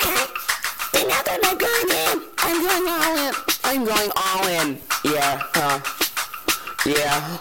They not gonna go in. I'm going all in. I'm going all in. Yeah, yeah.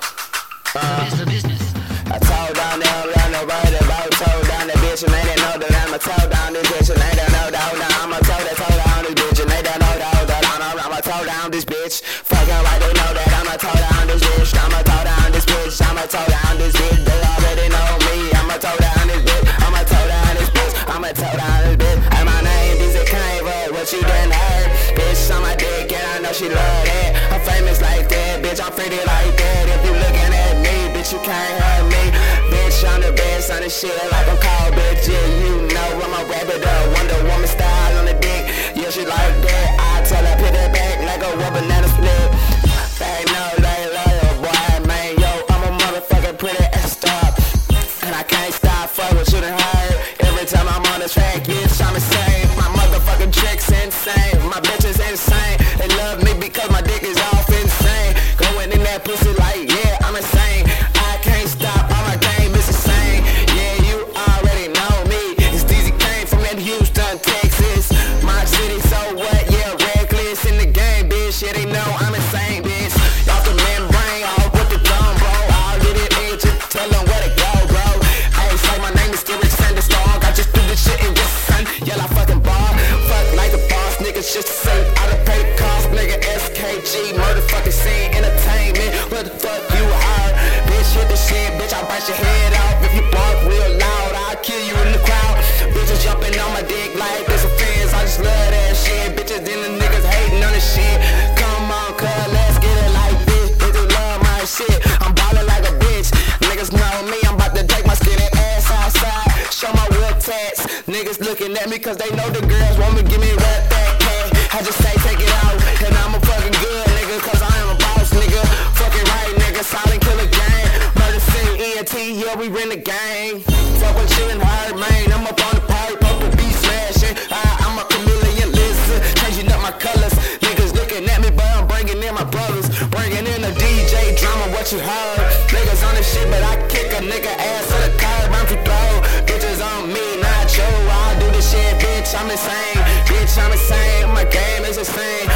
I told down there, run the road, about told down the bitch, and they didn't know that I'ma told down this bitch, and they don't know that I'ma told down this bitch, and they don't know that I'ma told down this bitch. Fucking right, they know that I'ma told down this bitch, I'ma told down this bitch, I'ma told down this bitch. They already know me, I'ma told down this bitch, I'ma told down this bitch, I'ma told down this bitch. And my name is Kanye, what you done heard? Bitch on my dick, and I know she love that. I'm famous like that, bitch, I'm pretty like that. If you looking at me, bitch, you can't hurt me. Bitch, I'm the best on the shit like I'm called, bitch. Yeah, you know I'm a rapper, the Wonder Woman style on the dick. Yeah, she like that. I tell her put that back like a rubber banana split. They know they love boy, man. Yo, I'm a motherfucking pretty ass star, and I can't stop fucking with you done heard. Every time I'm on the track, bitch, I'm insane. My motherfucking tricks insane. My bitch is insane. They love me because my dick is off insane. Going in that pussy like, yeah, I'm insane. I can't stop, all my game is insane. Yeah, you already know me. It's DZ Kane from that Houston, Texas. My city, so what? Yeah, reckless in the game, bitch. Yeah, they know I'm insane, bitch. Off the membrane, all with the thumb, bro. I'll get it in, just tell them where to go, bro. I ain't say my name is Stevie Sanderstorm. I just do this shit in this son. Yeah, I fucking bar. Fuck like the boss, niggas just to say out of pay cost, nigga. SKG, motherfucking scene, entertainment. What the fuck you are? Bitch, hit the shit, bitch, I'll bite your head off. If you bark real loud, I'll kill you in the crowd. Bitches jumping on my dick like this a fence. I just love that shit. Bitches and the niggas hating on the shit. Come on, cuz, let's get it like this. Bitches love my shit. I'm ballin' like a bitch. Niggas know me, I'm about to take my skinny ass outside. Show my real tats. Niggas looking at me cause they know the girls want me, give me right that cat. I just say take it out, and I'm a fucking good nigga, cause I am a boss nigga. Fucking right nigga, silent killer gang. Murder scene, ENT, yeah we in the gang. Fuck what you and hard man, I'm up on the pipe, up the beat smashing. I'm a chameleon lizard, changing up my colors. Niggas looking at me but I'm bringing in my brothers. Bringing in the DJ drama, what you heard. Niggas on the shit but I kick a nigga ass to the curb, I'm too throw. Bitches on me, not you, I'll do this shit, bitch, I'm insane. Bitch, I'm insane, my game is insane.